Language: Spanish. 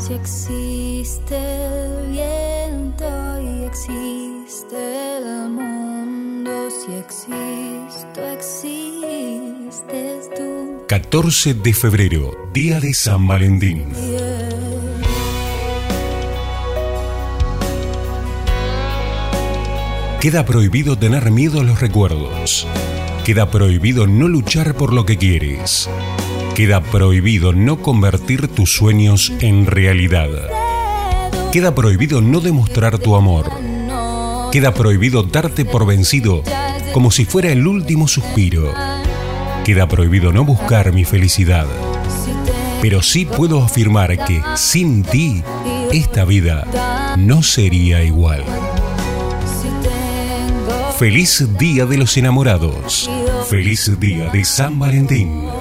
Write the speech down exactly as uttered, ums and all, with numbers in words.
Si existe el viento y existe el mundo, si existo, existes tú. catorce de febrero, día de San Valentín. Yeah. Queda prohibido tener miedo a los recuerdos. Queda prohibido no luchar por lo que quieres. Queda prohibido no convertir tus sueños en realidad. Queda prohibido no demostrar tu amor. Queda prohibido darte por vencido como si fuera el último suspiro. Queda prohibido no buscar mi felicidad. Pero sí puedo afirmar que sin ti, esta vida no sería igual. Feliz Día de los Enamorados. Feliz Día de San Valentín.